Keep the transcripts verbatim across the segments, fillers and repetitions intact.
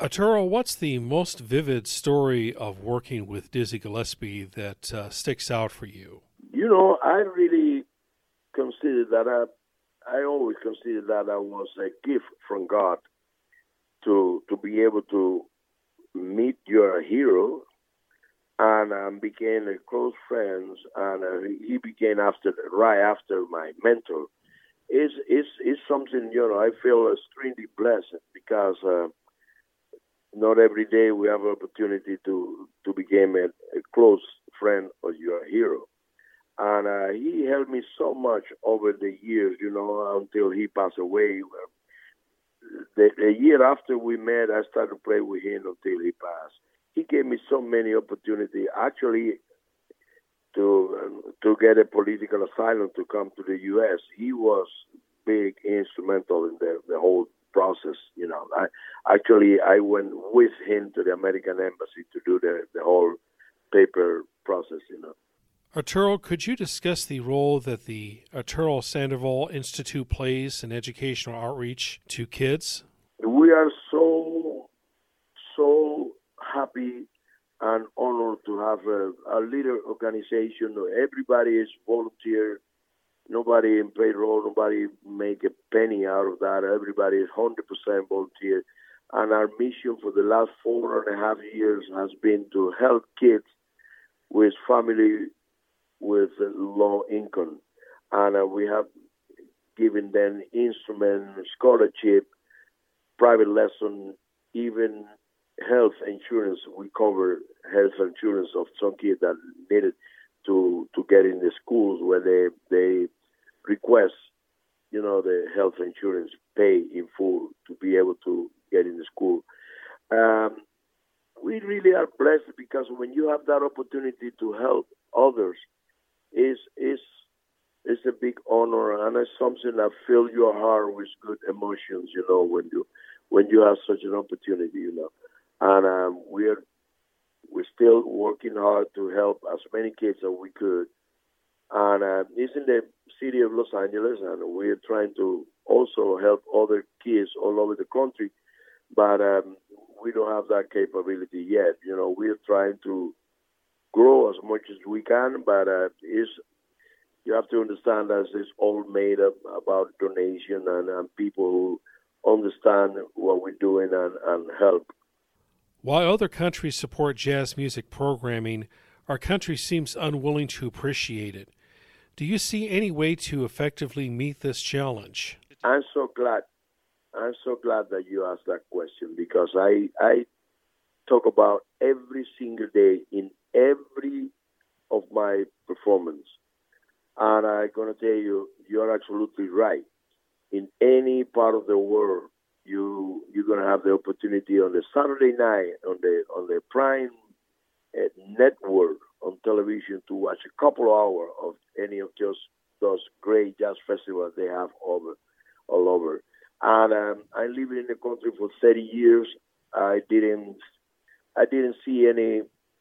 Arturo, what's the most vivid story of working with Dizzy Gillespie that uh, sticks out for you? You know, I really consider that I, I always consider that I was a gift from God to to be able to meet your hero, and um, became a close friends, and uh, he became after right after my mentor. Is is is something, you know, I feel extremely blessed because. Uh, Not every day we have an opportunity to to become a, a close friend of your hero, and uh, he helped me so much over the years, you know, until he passed away. The, the year after we met, I started to play with him until he passed. He gave me so many opportunities, actually, to um, to get a political asylum to come to the U S. He was big instrumental in the the whole process, you know. I actually I went with him to the American embassy to do the, the whole paper process, you know. Arturo, could you discuss the role that the Arturo Sandoval Institute plays in educational outreach to kids? We are so so happy and honored to have a, a leader organization. Everybody is volunteer. Nobody in payroll, nobody make a penny out of that. Everybody is one hundred percent volunteer. And our mission for the last four and a half years has been to help kids with family with low income. And uh, we have given them instrument, scholarship, private lesson, even health insurance. We cover health insurance of some kids that needed to to get in the schools where they they request, you know, the health insurance pay in full to be able to get in the school. Um, we really are blessed because when you have that opportunity to help others, is is is a big honor, and it's something that fills your heart with good emotions, you know, when you when you have such an opportunity, you know. And um, we're we're still working hard to help as many kids as we could. And uh, it's in the city of Los Angeles, and we're trying to also help other kids all over the country, but um, we don't have that capability yet. You know, we're trying to grow as much as we can, but uh, it's, you have to understand that it's all made up about donation and, and people who understand what we're doing and, and help. While other countries support jazz music programming, our country seems unwilling to appreciate it. Do you see any way to effectively meet this challenge? I'm so glad. I'm so glad that you asked that question because I I talk about every single day in every of my performance, and I'm gonna tell you, you're absolutely right. In any part of the world, you you're gonna have the opportunity on the Saturday night on the on the Prime uh, network on television to watch a couple of hours of any of just those great jazz festivals they have over all over. And um, I lived in the country for thirty years. I didn't I didn't see any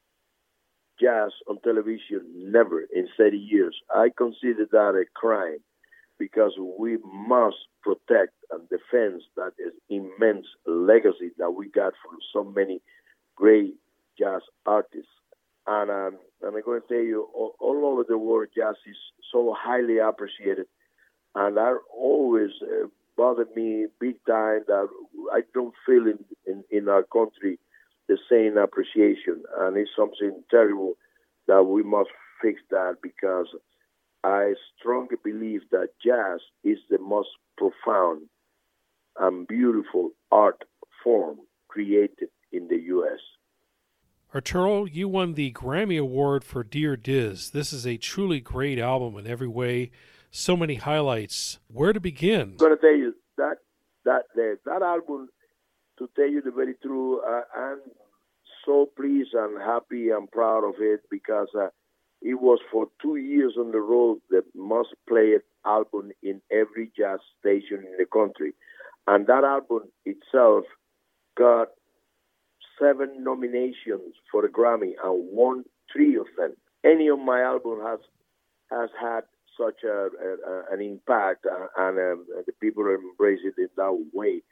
jazz on television, never in thirty years. I consider that a crime because we must protect and defend that is immense legacy that we got from so many great jazz artists. And, um, and I'm going to tell you, all, all over the world, jazz is so highly appreciated. And that always uh, bothered me big time that I don't feel in, in, in our country the same appreciation. And it's something terrible that we must fix that because I strongly believe that jazz is the most profound and beautiful art form created in the U S. Arturo, you won the Grammy Award for Dear Diz. This is a truly great album in every way. So many highlights. Where to begin? I'm going to tell you that that that, that album, to tell you the very truth, uh, I'm so pleased and happy and proud of it because uh, it was for two years on the road the most played album in every jazz station in the country. And that album itself got seven nominations for the Grammy and won three of them. Any of my album has has had such a, a, an impact, uh, and um, the people embrace it in that way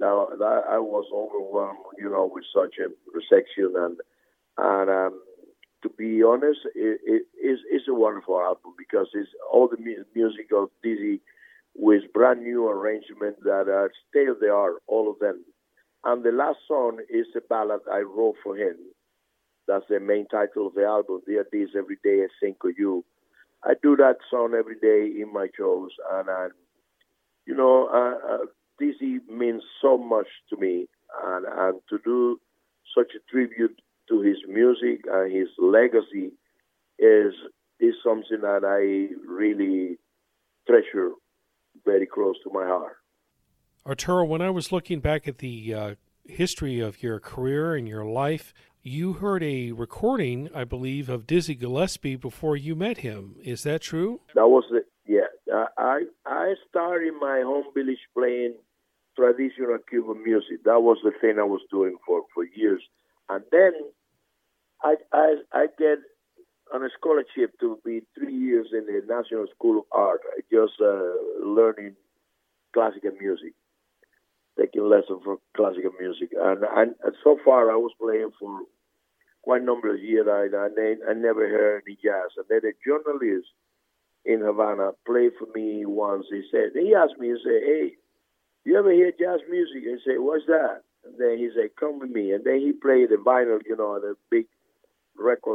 Now, that I was overwhelmed, you know, with such a reception, and and um, to be honest, it, it is it's a wonderful album because it's all the mu- music of Dizzy with brand new arrangements that are state of the art, all of them. And the last song is a ballad I wrote for him. That's the main title of the album. Dear Diz, every day I think of you. I do that song every day in my shows, and I, you know, uh, uh, Dizzy means so much to me, and, and to do such a tribute to his music and his legacy is is something that I really treasure very close to my heart. Arturo, when I was looking back at the uh, history of your career and your life, you heard a recording, I believe, of Dizzy Gillespie before you met him. Is that true? That was the yeah. I I started in my home village playing traditional Cuban music. That was the thing I was doing for, for years. And then I, I I get on a scholarship to be three years in the National School of Art, just uh, learning classical music, taking lessons for classical music. And, and, and so far I was playing for quite a number of years. I, I, I never heard any jazz. And then a journalist in Havana played for me once. He said, he asked me, he said, hey, you ever hear jazz music? I said, what's that? And then he said, come with me. And then he played the vinyl, you know, the big record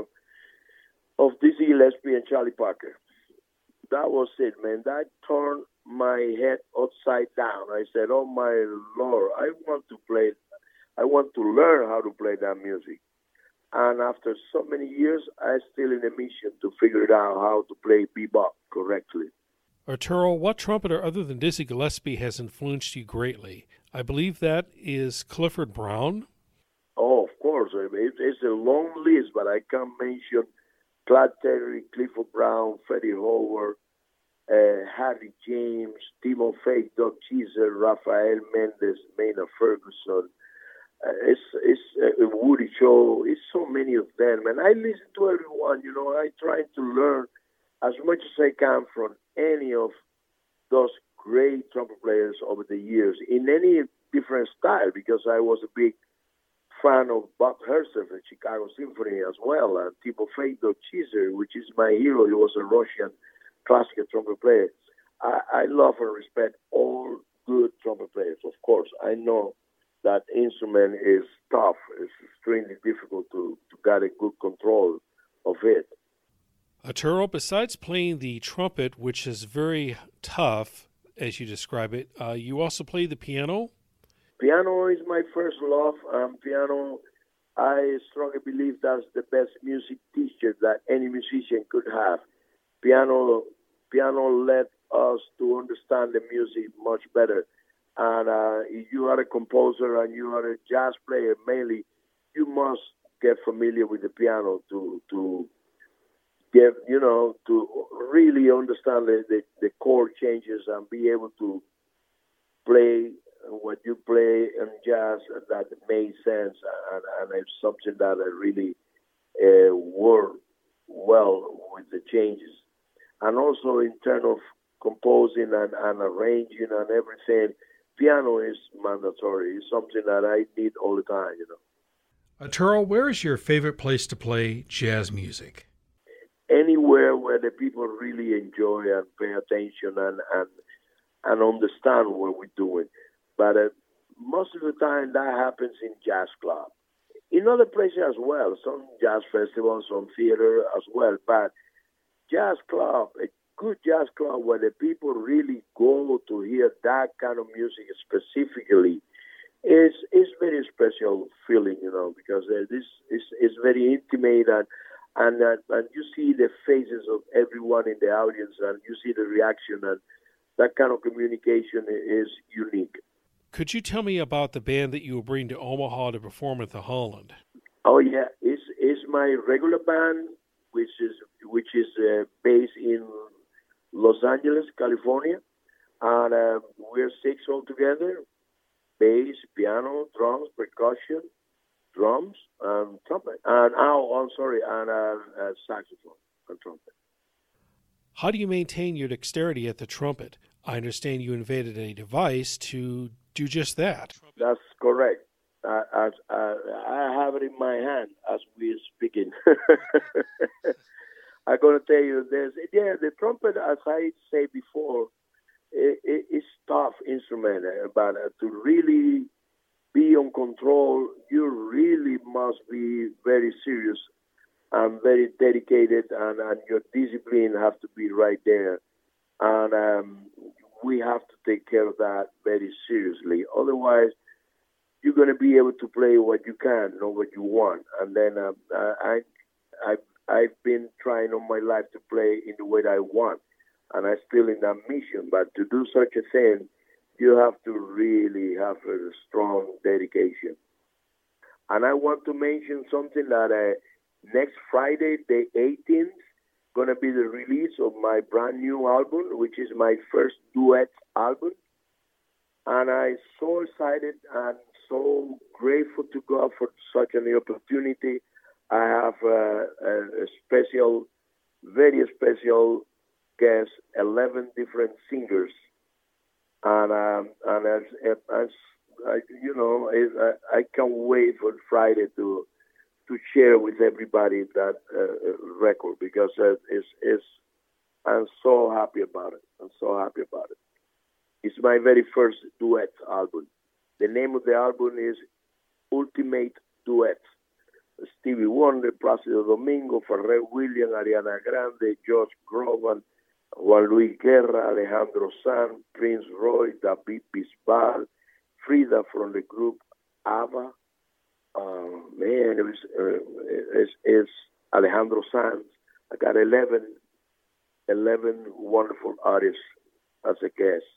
of Dizzy Gillespie and Charlie Parker. That was it, man. That turned my head upside down. I said, oh, my Lord, I want to play, I want to learn how to play that music. And after so many years, I'm still in a mission to figure it out how to play bebop correctly. Arturo, what trumpeter other than Dizzy Gillespie has influenced you greatly? I believe that is Clifford Brown. Oh, of course. It's a long list, but I can mention Clyde Terry, Clifford Brown, Freddie Howard, uh, Harry James, Timo Fake, Doug Cheezer, Rafael Mendes, Maynard Ferguson. Uh, it's it's uh, Woody Shaw. It's so many of them, and I listen to everyone. You know, I try to learn as much as I can from any of those great trumpet players over the years in any different style, because I was a big fan of Bob Herzer and Chicago Symphony as well, and Timo Fake, Doug Cheezer, which is my hero. He was a Russian classical trumpet player. I, I love and respect all good trumpet players, of course. I know that instrument is tough. It's extremely difficult to, to get a good control of it. Arturo, besides playing the trumpet, which is very tough, as you describe it, uh, you also play the piano? Piano is my first love. Um, piano, I strongly believe that's the best music teacher that any musician could have. Piano, piano led us to understand the music much better. And uh, if you are a composer and you are a jazz player mainly, you must get familiar with the piano to to get, you know, to really understand the, the, the chord changes and be able to play what you play in jazz that makes sense. And, and it's something that I really uh, work well with the changes. And also in terms of composing and, and arranging and everything, piano is mandatory. It's something that I need all the time, you know. Arturo, where is your favorite place to play jazz music? Anywhere where the people really enjoy and pay attention and and, and understand what we're doing. But uh, most of the time that happens in jazz club. In other places as well, some jazz festivals, some theater as well. But jazz club, a good jazz club where the people really go to hear that kind of music specifically, is is very special feeling, you know, because uh, this is is very intimate, and and uh, and you see the faces of everyone in the audience, and you see the reaction, and that kind of communication is unique. Could you tell me about the band that you will bring to Omaha to perform at the Holland? Oh yeah, it's it's my regular band, which is which is uh, based in Los Angeles, California, and uh, we're six altogether: bass, piano, drums, percussion, drums, and trumpet. And oh, I'm sorry, and uh, uh, saxophone and trumpet. How do you maintain your dexterity at the trumpet? I understand you invented a device to do just that. That's correct. Uh, as, uh, I have it in my hand as we're speaking. I'm going to tell you, there's yeah, the trumpet, as I said before, it, it, it's tough instrument, but uh, to really be on control, you really must be very serious and very dedicated, and, and your discipline has to be right there. And um, we have to take care of that very seriously. Otherwise, you're going to be able to play what you can, not what you want. And then um, I, I, I've been trying all my life to play in the way that I want, and I'm still in that mission. But to do such a thing, you have to really have a strong dedication. And I want to mention something that uh, next Friday, the eighteenth, going to be the release of my brand new album, which is my first duet album. And I'm so excited and so grateful to God for such an opportunity. I have uh, a, a special, very special guest, eleven different singers. And um, and as, as I, you know, I, I can't wait for Friday to to share with everybody that uh, record, because uh, it's, it's, I'm so happy about it. I'm so happy about it. It's my very first duet album. The name of the album is Ultimate Duet. Stevie Wonder, Plácido Domingo, Pharrell Williams, Ariana Grande, Josh Groban, Juan Luis Guerra, Alejandro Sanz, Prince Roy, David Bisbal, Frida from the group ABBA. Uh, man, it was, uh, it's, it's Alejandro Sanz. I got eleven, eleven wonderful artists as a guest.